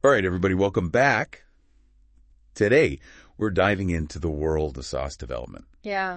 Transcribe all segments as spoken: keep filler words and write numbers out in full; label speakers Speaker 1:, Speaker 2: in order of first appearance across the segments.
Speaker 1: All right, everybody, welcome back. Today, we're diving into the world of sauce development.
Speaker 2: Yeah.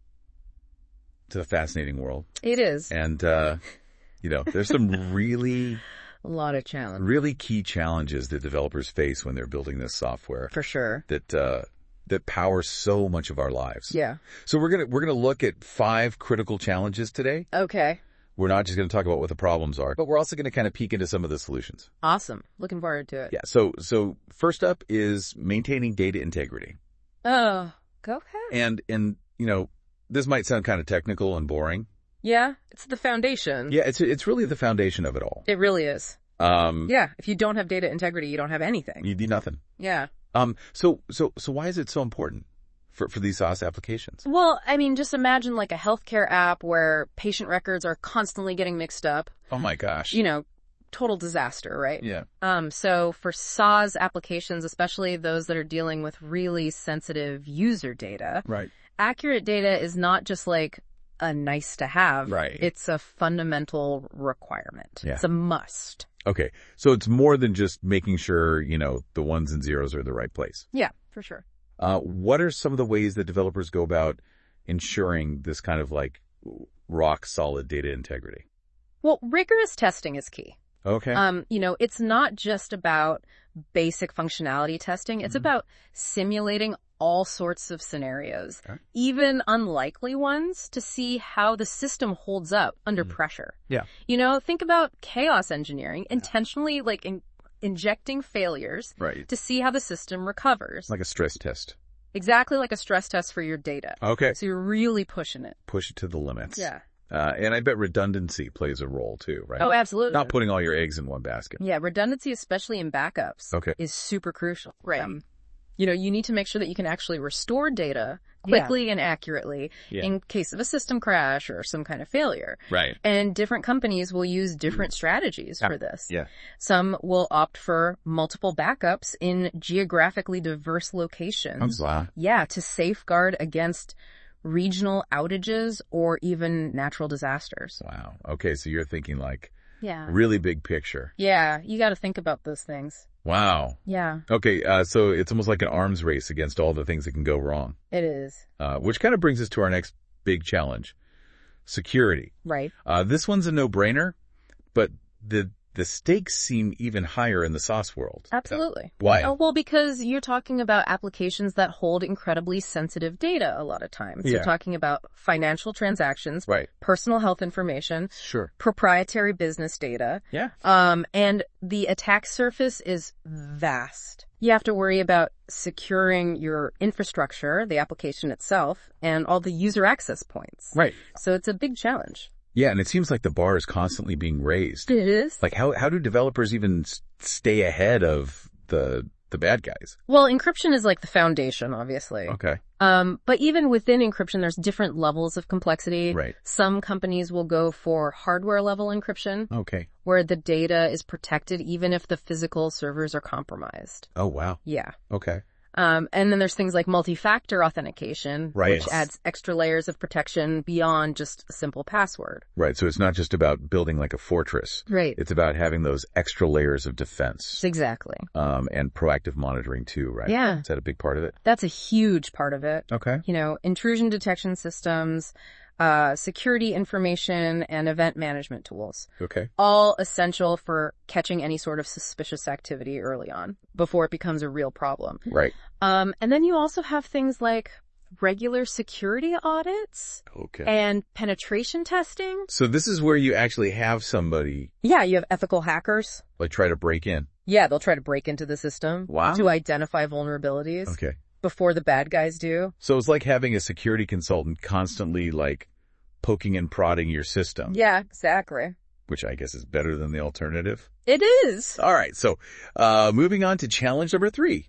Speaker 1: It's a fascinating world.
Speaker 2: It is.
Speaker 1: And, uh, you know, there's some really,
Speaker 2: a lot of challenges.
Speaker 1: really key challenges that developers face when they're building this software.
Speaker 2: For sure.
Speaker 1: That, uh, that powers so much of our lives.
Speaker 2: Yeah.
Speaker 1: So we're going to, we're going to look at five critical challenges today.
Speaker 2: Okay.
Speaker 1: We're not just going to talk about what the problems are, but we're also going to kind of peek into some of the solutions.
Speaker 2: Awesome. Looking forward to it.
Speaker 1: Yeah. So, so first up is maintaining data integrity.
Speaker 2: Oh, go ahead.
Speaker 1: And, and, you know, this might sound kind of technical and boring.
Speaker 2: Yeah. It's the foundation.
Speaker 1: Yeah. It's, it's really the foundation of it all.
Speaker 2: It really is.
Speaker 1: Um,
Speaker 2: yeah. If you don't have data integrity, you don't have anything.
Speaker 1: You do nothing.
Speaker 2: Yeah.
Speaker 1: Um, so, so, so why is it so important for, for these sauce applications?
Speaker 2: Well, I mean, just imagine like a healthcare app where patient records are constantly getting mixed up.
Speaker 1: Oh my gosh.
Speaker 2: You know, total disaster, right?
Speaker 1: Yeah.
Speaker 2: Um, so for S A S applications, especially those that are dealing with really sensitive user data,
Speaker 1: Right.
Speaker 2: accurate data is not just like a nice to have.
Speaker 1: Right.
Speaker 2: It's a fundamental requirement.
Speaker 1: Yeah.
Speaker 2: It's a must.
Speaker 1: Okay. So it's more than just making sure, you know, the ones and zeros are in the right place.
Speaker 2: Yeah, for sure.
Speaker 1: Uh, what are some of the ways that developers go about ensuring this kind of like rock solid data integrity?
Speaker 2: Well, rigorous testing is key.
Speaker 1: Okay.
Speaker 2: Um, you know, it's not just about basic functionality testing. It's
Speaker 1: Mm-hmm.
Speaker 2: about simulating all sorts of scenarios,
Speaker 1: Okay.
Speaker 2: even unlikely ones, to see how the system holds up under
Speaker 1: Mm-hmm.
Speaker 2: pressure.
Speaker 1: Yeah.
Speaker 2: You know, think about chaos engineering, intentionally like in, injecting failures
Speaker 1: Right.
Speaker 2: to see how the system recovers.
Speaker 1: Like a stress test.
Speaker 2: Exactly like a stress test for your data.
Speaker 1: Okay.
Speaker 2: So you're really pushing it.
Speaker 1: Push it to the limits.
Speaker 2: Yeah.
Speaker 1: Uh, and I bet redundancy plays a role too, right?
Speaker 2: Oh, absolutely.
Speaker 1: Not putting all your eggs in one basket.
Speaker 2: Yeah, redundancy, especially in backups,
Speaker 1: Okay.
Speaker 2: is super crucial.
Speaker 3: Right.
Speaker 2: Um, you know, you need to make sure that you can actually restore data quickly and accurately
Speaker 1: Yeah.
Speaker 2: in case of a system crash or some kind of failure.
Speaker 1: Right.
Speaker 2: And different companies will use different strategies for this.
Speaker 1: Yeah.
Speaker 2: Some will opt for multiple backups in geographically diverse locations.
Speaker 1: Wow.
Speaker 2: Yeah, to safeguard against regional outages or even natural disasters.
Speaker 1: Wow. Okay. So you're thinking like
Speaker 2: Yeah.
Speaker 1: really big picture.
Speaker 2: Yeah, you got to think about those things.
Speaker 1: Wow.
Speaker 2: Yeah,
Speaker 1: Okay. Uh, so it's almost like an arms race against all the things that can go wrong,
Speaker 2: it is.
Speaker 1: uh, which kind of brings us to our next big challenge, security.
Speaker 2: Right.
Speaker 1: Uh, this one's a no-brainer, but the the stakes seem even higher in the sauce world.
Speaker 2: Absolutely.
Speaker 1: Why?
Speaker 2: Oh, well, because you're talking about applications that hold incredibly sensitive data a lot of times.
Speaker 1: Yeah.
Speaker 2: You're talking about financial transactions,
Speaker 1: Right.
Speaker 2: personal health information,
Speaker 1: Sure.
Speaker 2: proprietary business data.
Speaker 1: Yeah.
Speaker 2: Um, and the attack surface is vast. You have to worry about securing your infrastructure, the application itself, and all the user access points.
Speaker 1: Right.
Speaker 2: So it's a big challenge.
Speaker 1: Yeah, and it seems like the bar is constantly being raised.
Speaker 2: It is.
Speaker 1: Like how how do developers even s- stay ahead of the the bad guys?
Speaker 2: Well, encryption is like the foundation, obviously.
Speaker 1: Okay.
Speaker 2: Um, but even within encryption, there's different levels of complexity.
Speaker 1: Right.
Speaker 2: Some companies will go for hardware level encryption,
Speaker 1: Okay.
Speaker 2: where the data is protected even if the physical servers are compromised.
Speaker 1: Oh wow.
Speaker 2: Yeah.
Speaker 1: Okay.
Speaker 2: Um, and then there's things like multi-factor authentication,
Speaker 1: Right.
Speaker 2: which adds extra layers of protection beyond just a simple password.
Speaker 1: Right. So it's not just about building like a fortress.
Speaker 2: Right.
Speaker 1: It's about having those extra layers of defense.
Speaker 2: Exactly.
Speaker 1: Um, and proactive monitoring too, right?
Speaker 2: Yeah.
Speaker 1: Is that a big part of it?
Speaker 2: That's a huge part of it.
Speaker 1: Okay.
Speaker 2: You know, intrusion detection systems, uh, security information, and event management tools.
Speaker 1: Okay.
Speaker 2: All essential for catching any sort of suspicious activity early on before it becomes a real problem.
Speaker 1: Right.
Speaker 2: Um, and then you also have things like regular security audits
Speaker 1: Okay.
Speaker 2: and penetration testing.
Speaker 1: So this is where you actually have somebody
Speaker 2: Yeah, you have ethical hackers.
Speaker 1: like try to break in.
Speaker 2: Yeah, they'll try to break into the system
Speaker 1: Wow.
Speaker 2: to identify vulnerabilities
Speaker 1: Okay.
Speaker 2: before the bad guys do.
Speaker 1: So it's like having a security consultant constantly like poking and prodding your system,
Speaker 2: Yeah, exactly.
Speaker 1: which I guess is better than the alternative.
Speaker 2: It is.
Speaker 1: All right. So, uh, moving on to challenge number three,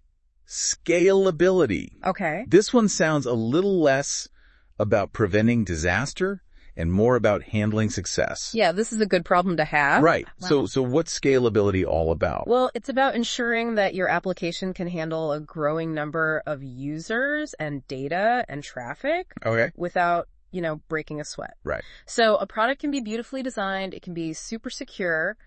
Speaker 1: scalability.
Speaker 2: Okay.
Speaker 1: This one sounds a little less about preventing disaster and more about handling success.
Speaker 2: Yeah, this is a good problem to have.
Speaker 1: Right.
Speaker 2: Wow.
Speaker 1: So, so what's scalability all about?
Speaker 2: Well, it's about ensuring that your application can handle a growing number of users and data and traffic
Speaker 1: Okay.
Speaker 2: without, you know, breaking a sweat.
Speaker 1: Right.
Speaker 2: So a product can be beautifully designed, it can be super secure,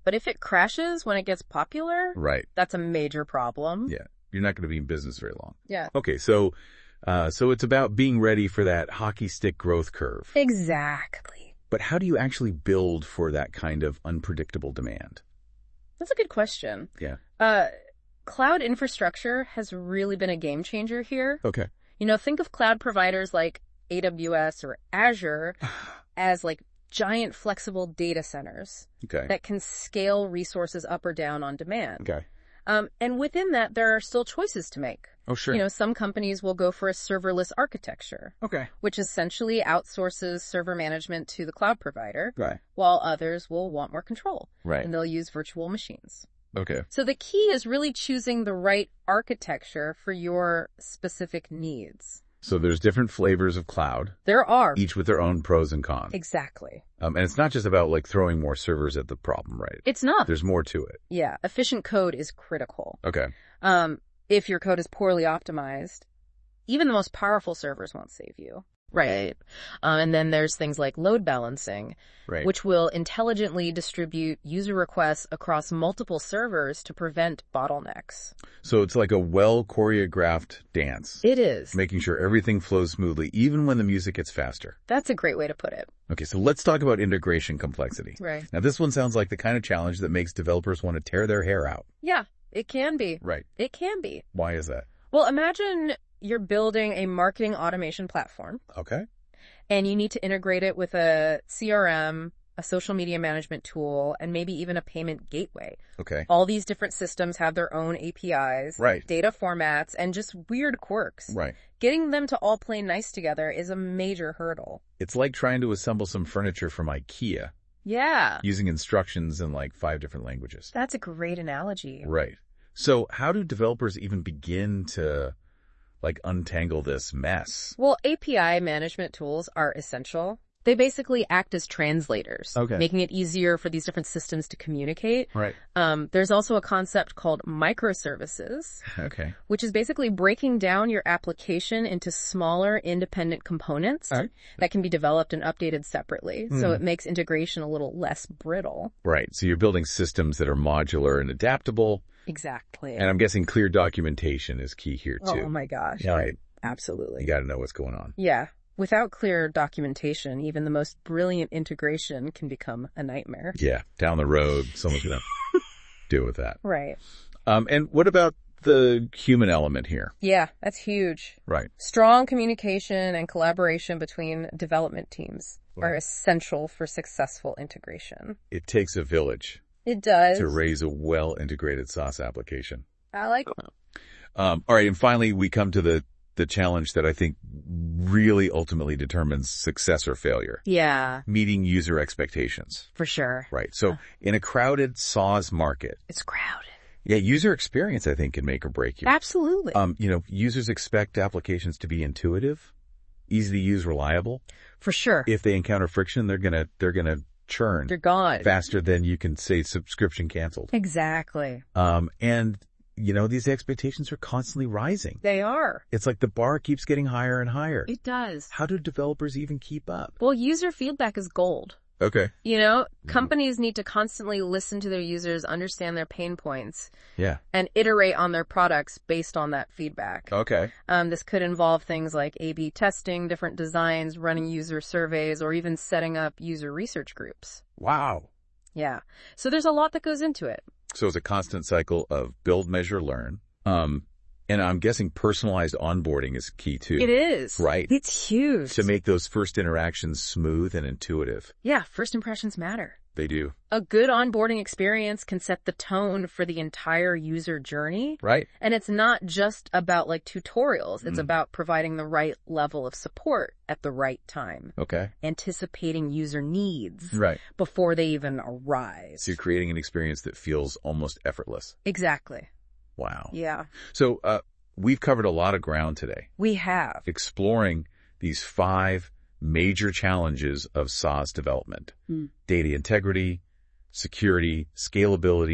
Speaker 2: But if it crashes when it gets popular,
Speaker 1: Right.
Speaker 2: that's a major problem.
Speaker 1: Yeah. You're not going to be in business very long.
Speaker 2: Yeah.
Speaker 1: Okay. So, uh, so it's about being ready for that hockey stick growth curve.
Speaker 2: Exactly.
Speaker 1: But how do you actually build for that kind of unpredictable demand?
Speaker 2: That's a good question.
Speaker 1: Yeah.
Speaker 2: Uh, cloud infrastructure has really been a game changer here.
Speaker 1: Okay.
Speaker 2: You know, think of cloud providers like A W S or Azure as like giant flexible data centers
Speaker 1: Okay.
Speaker 2: that can scale resources up or down on demand.
Speaker 1: Okay.
Speaker 2: Um, and within that, there are still choices to make.
Speaker 1: Oh, sure.
Speaker 2: You know, some companies will go for a serverless architecture,
Speaker 1: Okay.
Speaker 2: which essentially outsources server management to the cloud provider,
Speaker 1: Right.
Speaker 2: while others will want more control.
Speaker 1: Right.
Speaker 2: And they'll use virtual machines.
Speaker 1: Okay.
Speaker 2: So the key is really choosing the right architecture for your specific needs.
Speaker 1: So there's different flavors of cloud,
Speaker 2: There are.
Speaker 1: each with their own pros and cons.
Speaker 2: Exactly.
Speaker 1: Um, and it's not just about like throwing more servers at the problem, right?
Speaker 2: It's not.
Speaker 1: There's more to it.
Speaker 2: Yeah. Efficient code is critical.
Speaker 1: Okay.
Speaker 2: Um, if your code is poorly optimized, even the most powerful servers won't save you. Right. Um, and then there's things like load balancing,
Speaker 1: Right.
Speaker 2: which will intelligently distribute user requests across multiple servers to prevent bottlenecks.
Speaker 1: So it's like a well choreographed dance,
Speaker 2: It is.
Speaker 1: making sure everything flows smoothly, even when the music gets faster.
Speaker 2: That's a great way to put it.
Speaker 1: Okay. So let's talk about integration complexity.
Speaker 2: Right.
Speaker 1: Now, this one sounds like the kind of challenge that makes developers want to tear their hair out.
Speaker 2: Yeah, it can be.
Speaker 1: Right.
Speaker 2: It can be.
Speaker 1: Why is that?
Speaker 2: Well, imagine you're building a marketing automation platform
Speaker 1: Okay.
Speaker 2: and you need to integrate it with a C R M, a social media management tool, and maybe even a payment gateway.
Speaker 1: Okay.
Speaker 2: All these different systems have their own A P Is,
Speaker 1: Right.
Speaker 2: data formats, and just weird quirks.
Speaker 1: Right.
Speaker 2: Getting them to all play nice together is a major hurdle.
Speaker 1: It's like trying to assemble some furniture from IKEA
Speaker 2: Yeah,
Speaker 1: using instructions in like five different languages.
Speaker 2: that's a great analogy.
Speaker 1: Right. So how do developers even begin to like untangle this mess?
Speaker 2: Well, A P I management tools are essential. They basically act as translators,
Speaker 1: Okay.
Speaker 2: making it easier for these different systems to communicate.
Speaker 1: Right.
Speaker 2: Um, there's also a concept called microservices,
Speaker 1: Okay.
Speaker 2: which is basically breaking down your application into smaller independent components
Speaker 1: All right.
Speaker 2: that can be developed and updated separately. So
Speaker 1: Mm.
Speaker 2: it makes integration a little less brittle.
Speaker 1: Right. So you're building systems that are modular and adaptable.
Speaker 2: Exactly.
Speaker 1: And I'm guessing clear documentation is key here too.
Speaker 2: Oh my gosh.
Speaker 1: Right.
Speaker 2: Absolutely.
Speaker 1: You got to know what's going on.
Speaker 2: Yeah. Without clear documentation, even the most brilliant integration can become a nightmare.
Speaker 1: Yeah. Down the road, someone's going to deal with that.
Speaker 2: Right.
Speaker 1: Um, and what about the human element here?
Speaker 2: Yeah, that's huge.
Speaker 1: Right.
Speaker 2: Strong communication and collaboration between development teams are
Speaker 1: Right.
Speaker 2: essential for successful integration.
Speaker 1: It takes a village
Speaker 2: It does.
Speaker 1: to raise a well-integrated SaaS application.
Speaker 2: I like that.
Speaker 1: Um, all right. And finally, we come to the, the challenge that I think really ultimately determines success or failure.
Speaker 2: Yeah,
Speaker 1: Meeting user expectations.
Speaker 2: for sure.
Speaker 1: Right. So in a crowded SaaS market,
Speaker 2: It's crowded.
Speaker 1: yeah, user experience, I think, can make or break you.
Speaker 2: Absolutely.
Speaker 1: Um, you know, users expect applications to be intuitive, easy to use, reliable.
Speaker 2: for sure.
Speaker 1: If they encounter friction, they're gonna, they're gonna churn
Speaker 2: They're gone.
Speaker 1: faster than you can say subscription canceled.
Speaker 2: Exactly.
Speaker 1: Um, and you know, these expectations are constantly rising.
Speaker 2: They are.
Speaker 1: It's like the bar keeps getting higher and higher.
Speaker 2: It does.
Speaker 1: How do developers even keep up?
Speaker 2: Well, user feedback is gold.
Speaker 1: Okay.
Speaker 2: You know, companies need to constantly listen to their users, understand their pain points,
Speaker 1: Yeah.
Speaker 2: and iterate on their products based on that feedback.
Speaker 1: Okay.
Speaker 2: Um, this could involve things like A B testing, different designs, running user surveys, or even setting up user research groups.
Speaker 1: Wow.
Speaker 2: Yeah. So there's a lot that goes into it.
Speaker 1: So it's a constant cycle of build, measure, learn. Um, and I'm guessing personalized onboarding is key too.
Speaker 2: It is.
Speaker 1: Right.
Speaker 2: It's huge.
Speaker 1: To make those first interactions smooth and intuitive.
Speaker 2: Yeah, first impressions matter.
Speaker 1: They do.
Speaker 2: A good onboarding experience can set the tone for the entire user journey.
Speaker 1: Right.
Speaker 2: And it's not just about like tutorials. It's
Speaker 1: Mm.
Speaker 2: about providing the right level of support at the right time.
Speaker 1: Okay.
Speaker 2: Anticipating user needs
Speaker 1: Right.
Speaker 2: before they even arise.
Speaker 1: So you're creating an experience that feels almost effortless.
Speaker 2: Exactly.
Speaker 1: Wow.
Speaker 2: Yeah.
Speaker 1: So, uh, we've covered a lot of ground today,
Speaker 2: We have.
Speaker 1: exploring these five major challenges of SaaS development.
Speaker 2: Hmm.
Speaker 1: Data integrity, security, scalability,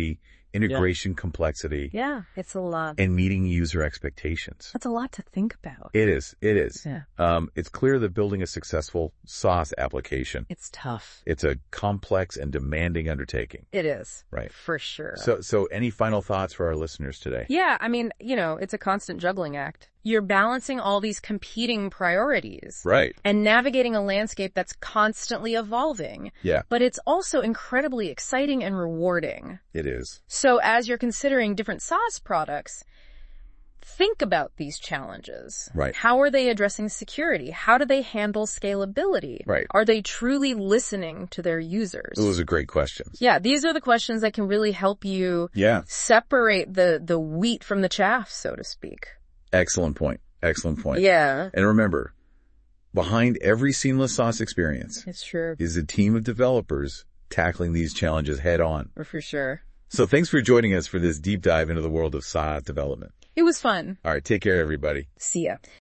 Speaker 1: integration complexity,
Speaker 2: Yeah, it's a lot.
Speaker 1: and meeting user expectations.
Speaker 2: That's a lot to think about.
Speaker 1: It is. It is.
Speaker 2: Yeah.
Speaker 1: Um, it's clear that building a successful SaaS application,
Speaker 2: It's tough.
Speaker 1: it's a complex and demanding undertaking.
Speaker 2: It is.
Speaker 1: Right.
Speaker 2: For sure.
Speaker 1: So, so any final thoughts for our listeners today?
Speaker 2: Yeah, I mean, you know, it's a constant juggling act. You're balancing all these competing priorities.
Speaker 1: Right.
Speaker 2: And navigating a landscape that's constantly evolving.
Speaker 1: Yeah,
Speaker 2: But it's also incredibly exciting and rewarding.
Speaker 1: it is.
Speaker 2: So as you're considering different SaaS products, think about these challenges.
Speaker 1: Right.
Speaker 2: How are they addressing security? How do they handle scalability?
Speaker 1: Right.
Speaker 2: Are they truly listening to their users?
Speaker 1: Those are great questions.
Speaker 2: Yeah, these are the questions that can really help you
Speaker 1: Yeah.
Speaker 2: separate the, the wheat from the chaff, so to speak.
Speaker 1: Excellent point. Excellent point.
Speaker 2: Yeah,
Speaker 1: And remember, behind every seamless SaaS experience
Speaker 2: it's true.
Speaker 1: is a team of developers tackling these challenges head on.
Speaker 2: For sure.
Speaker 1: So thanks for joining us for this deep dive into the world of SaaS development.
Speaker 2: It was fun.
Speaker 1: All right, take care, everybody.
Speaker 2: See ya.